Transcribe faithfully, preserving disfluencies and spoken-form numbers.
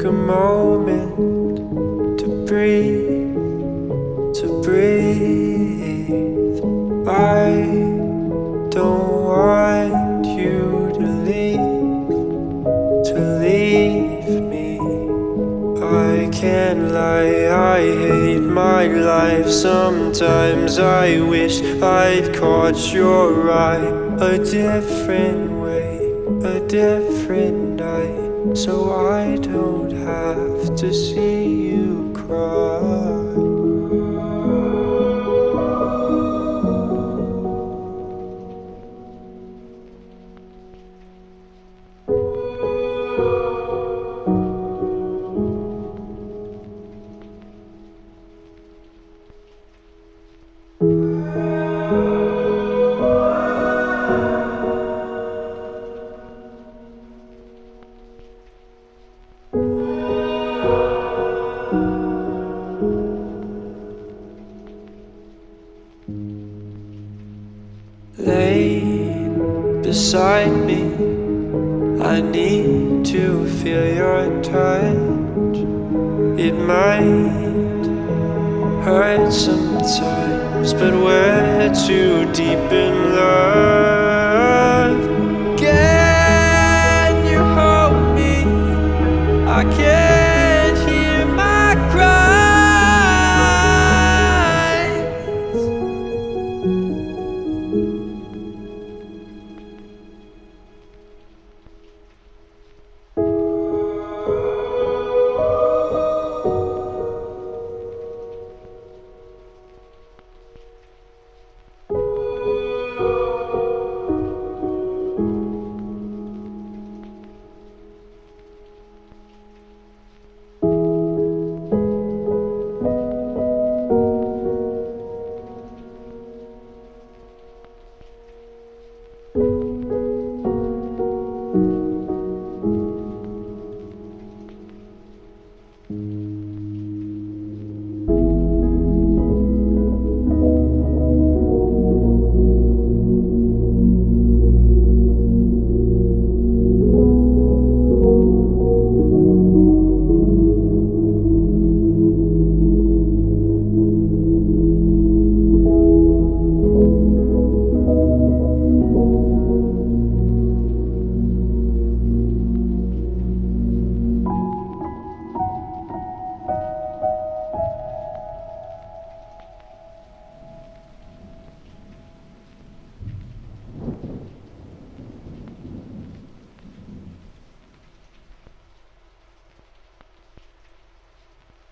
a moment to breathe, to breathe. I don't want you to leave, to leave me. I can't lie, I hate my life. Sometimes I wish I'd caught your eye a different way, a different night, so I don't have to see you cry. Lay beside me, I need to feel your touch. It might hurt sometimes, but we're too deep in love.